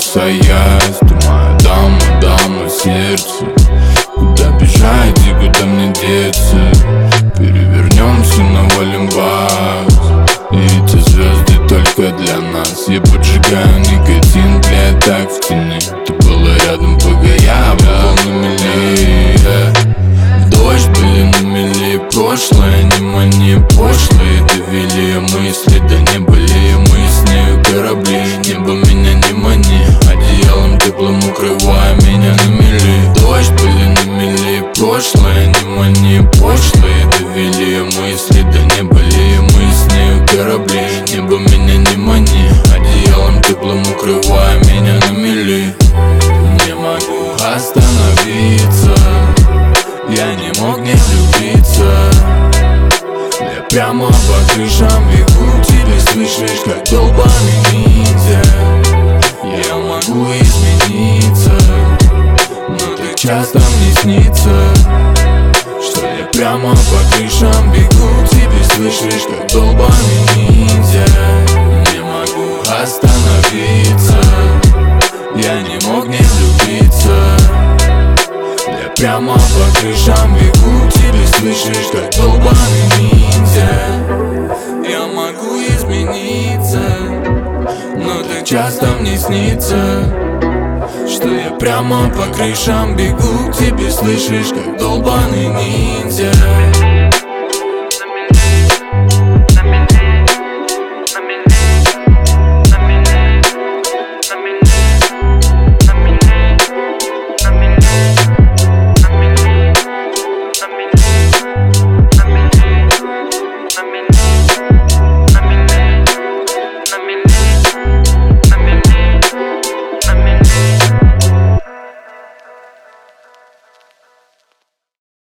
Саясь, ты моя дама, дама сердца. Куда бежать и куда мне деться? Перевернемся, навалим вас. И эти звезды только для нас. Я поджигаю никотин, бля, так в тени. Ты была рядом, погоя, была на мели. Дождь были на мели, прошлое, не мани, пошлые довели мысли, да не были мы с нею корабли. Небо меня не мани, одеялом теплым укрывая меня на мели. Дождь были на мели, прошлое, не мани, пошлые довели мысли, да не были мы с нею корабли. Небо меня не мани, одеялом теплым укрывая меня на мели. Не могу остановиться, я не мог не влюбиться. Я прямо по крышам бегу к тебе, слышишь, как долбаный ниндзя. Я могу измениться, но так часто мне снится, что я прямо по крышам бегу к тебе, слышишь, как долбаный ниндзя. Не могу остановиться, я не мог не влюбиться. Я прямо по крышам бегу к тебе, слышишь, как долбаный ниндзя. Я могу измениться, но так часто мне снится, что я прямо по крышам бегу к тебе, слышишь, как долбаный ниндзя.